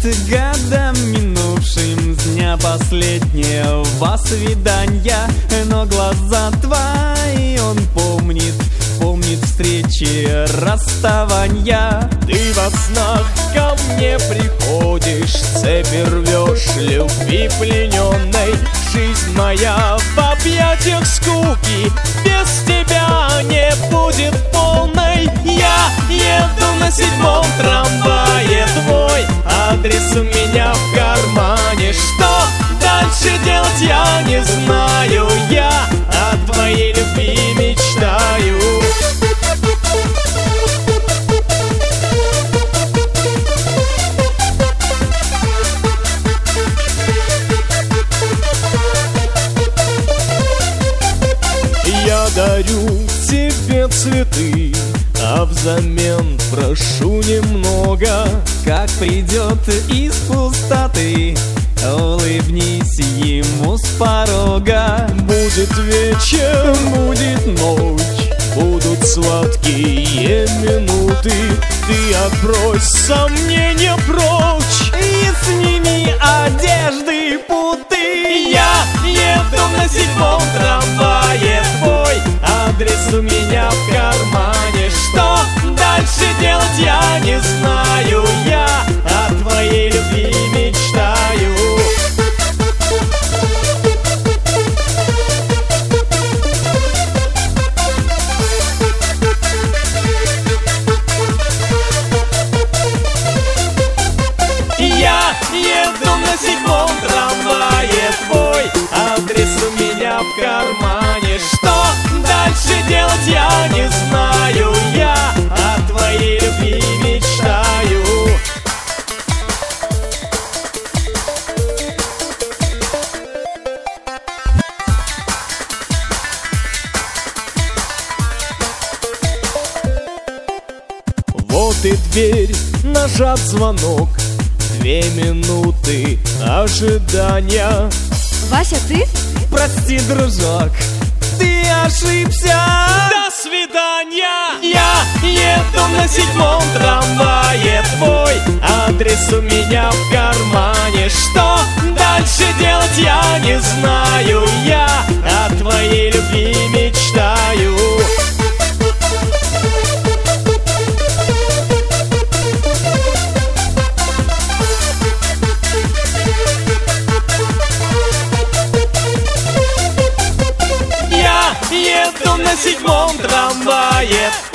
годам минувшим с дня последнего свидания, но глаза твои он помнит встречи, расставания. Ты во снах ко мне приходишь, цепи рвешь любви плененной. Жизнь моя в объятиях скуки без тебя не будет полной. Я еду на 7-м трамвае, твой адрес у меня в кармане. Что дальше делать я не знаю, я о твоей любви мечтаю. Я дарю тебе цветы, а взамен прошу немного. Как придет из пустоты, улыбнись ему с порога. Будет вечер, будет ночь, будут сладкие минуты. Ты отбрось сомнения прочь и сними одежды путы. Я еду на 7-м трамвае, твой адрес у меня в кармане. Что дальше делать я не знаю, я о твоей любви мечтаю. Я еду на 7-м трамвае, твой адрес у меня в кармане. Что дальше делать я не знаю, я о твоей любви мечтаю. Вот и дверь, нажат звонок, 2 минуты ожидания. Вася, ты? Прости, дружок, ты ошибся. До свидания! Я еду на 7-м трамвае, твой адрес у меня в кармане. Что дальше делать я не знаю, я о твоей любви мечтаю. Я еду на 7-м трамвае,